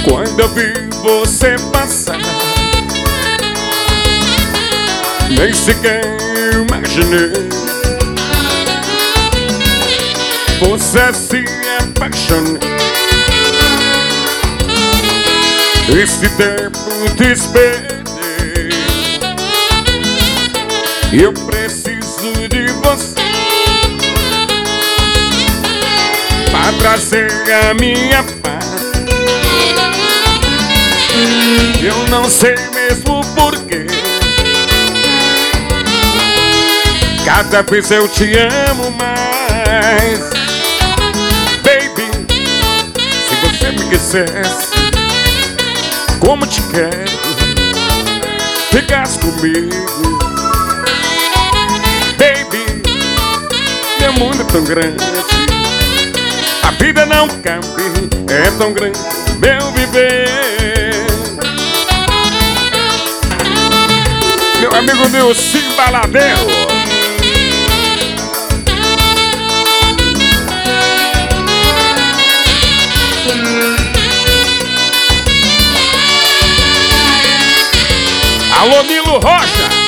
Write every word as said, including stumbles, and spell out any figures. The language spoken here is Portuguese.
Quando eu vi você passar, nem sequer imaginei você se apaixonar. Esse tempo te esperei, eu preciso de você pra trazer a minha paz. Eu não sei mesmo porquê, cada vez eu te amo mais. Baby, se você me quisesse como te quero, ficasse comigo. Baby, meu mundo é tão grande, a vida não cabe, é tão grande meu viver. Meu amigo Nilson Baladeiro. Alô, Nilo Rocha.